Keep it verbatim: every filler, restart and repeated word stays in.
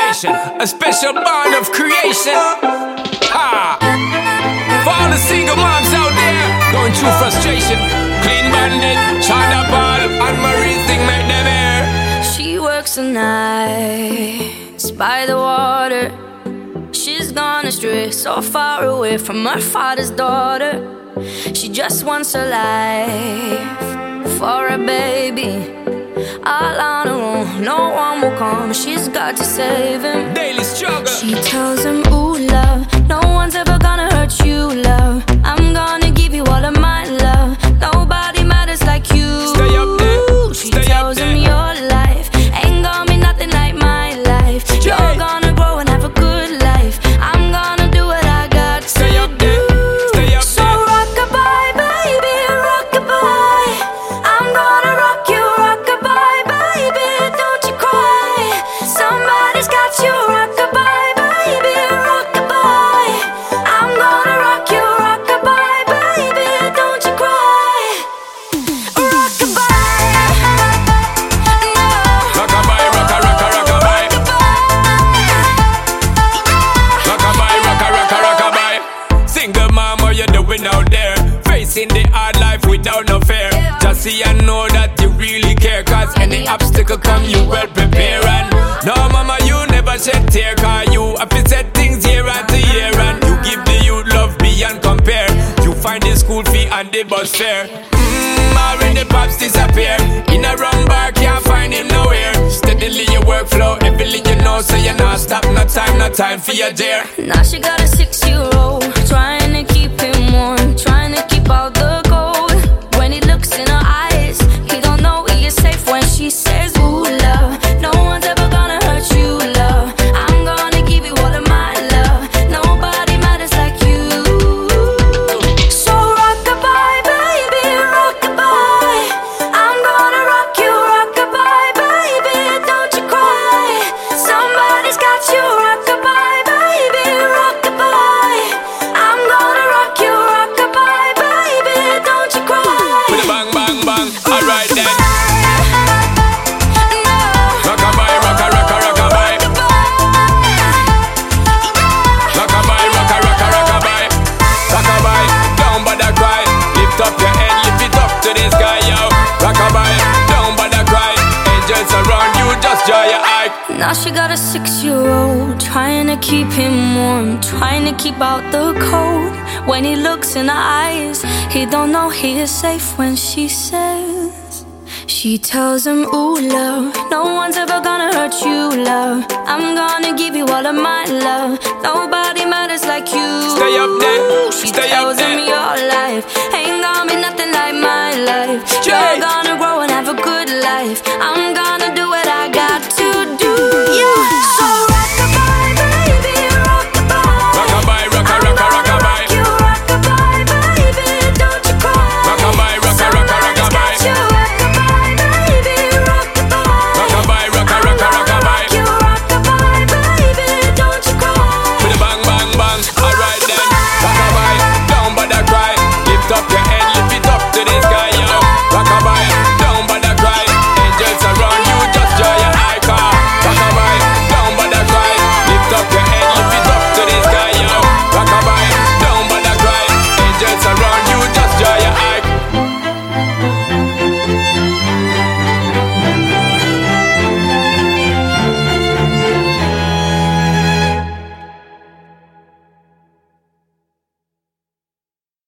vibration, a special bond of creation. Ha! For all the single moms out there going through frustration, Clean Bandit, China Ball, and Marie thing make them air. She works the nights by the water. She's gone astray, so far away from her father's daughter. She just wants a life for a baby. All on her own, no one will come. She's got to save him. Daily struggle. She tells him, ooh, love, no one's ever gonna hurt you, love. I'm gonna give you all of my love. Nobody matters like you. Stay up there. She Stay tells up him there. your life ain't gonna be nothing like my life. You're Yeah. gonna grow and have a good life. I'm gonna do what I got Stay to up there. do. Stay up So there. rock-a-bye, baby, rock-a-bye. I'm gonna rock you, rock-a-bye, baby, don't you cry. Somebody's got you, rock-a-bye, baby, rock-a-bye. I'm gonna rock you, rock-a-bye, baby, don't you cry. Rock-a-bye, no. Rock-a-bye, rocka, rocka, rock-a-bye. Rock-a-bye, rocka, rocka, rock-a-bye. Single mom, what you doing out there? Facing the hard life without no fear. Just see and know that you really care. Cause any obstacle come, you well prepare. And no mama, you never shed tear. Cause you have to set things year after year. And you give the youth love beyond compare. You find the school fee and the bus fare. Mmm, when the pops disappear. In a wrong bar, can't find him nowhere. Steadily your workflow, everything you know. So you not stop, no time, no time for your dear. Now she got a six-year-old, trying to keep him warm, trying to keep out the cold. When he looks in her eyes, he don't know he is safe when she says, ooh, love, no one's ever gonna hurt you, love. I'm gonna give you all of my love. Nobody matters like you. So rock-a-bye, baby, rock-a-bye. I'm gonna rock you, rock-a-bye, baby, don't you cry. Somebody's got you, rock-a-bye, baby, rock-a-bye. I'm gonna rock you, rock-a-bye, baby, don't you cry. With a bang, bang, bang. Alright then. No. Rock-a-bye, rocka, rocka, rock-a-bye. Rock-a-bye, rocka, rocka, rock-a-bye. Rock-a-bye, don't bother cry. Lift up your head, lift it up to the sky, yo. Rock-a-bye, don't bother cry. Angels around you, just draw your eye. Now she got a six-year-old, trying to keep him warm, trying to keep out the cold. When he looks in her eyes, he don't know he is safe when she says. She tells him, ooh, love, no one's ever gonna hurt you, love. I'm gonna give you all of my love. Nobody matters like you. Stay up there, She stay up tells him there. your life ain't gonna be nothing like my life. Jay. You're gonna grow and have a good life.